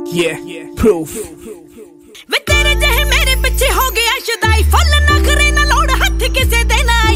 Yeah, proof. ਵੇ ਤੇਰੇ ਜਿਹੇ ਮੇਰੇ ਪਿੱਛੇ ਹੋ ਗਿਆ ਸ਼ੁਦਾਈ ਫੁੱਲ ਨਖਰੇ ਨਾ ਲੋੜ ਹੱਥ ਕਿਸੇ ਦੇ ਨਾ